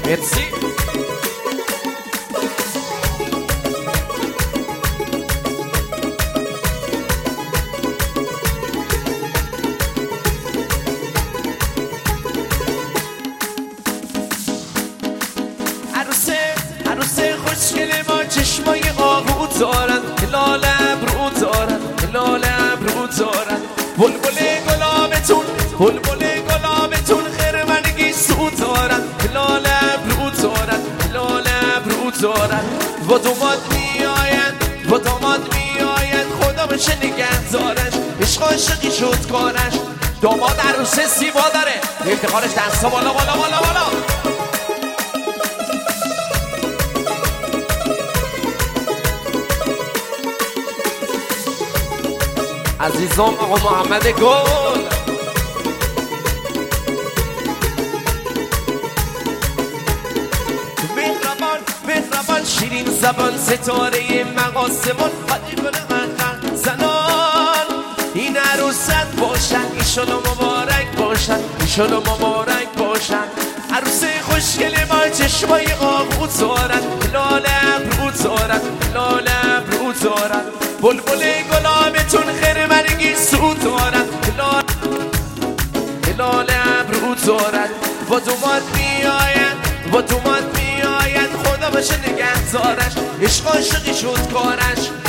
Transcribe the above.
مرسی. عروسه خوشگل ما چشمای آهو دارن، هلال ابرو دارن، هلال ابرو دارن. بلبل گلابتون خرمنگی سو دارن، هلال ابرو دارن، هلال ابرو دارن. و داماد میاید خدا بشه نگهدارش، عشق عاشقی شد کارش. داماد عروسه زیبا داره، افتخارش دستا بالا بالا بالا بالا. عزیزان آقا محمد گل، مهربان شیرین زبان، ستاره مقاسمان، خالی کنه زنان. این عروست باشن، ایشالا مبارک باشن، ایشالا مبارک باشن. عروسه خوشگل ما چشمای آهو دارن، هلال ابرو دارن، هلال ابرو دارن. بلبل گلابتون خرمنگی سو دارن، هلال ابرو دارن. و دوماد میاید خدا باشه نگهدارش، عشق عاشقی شد کارش.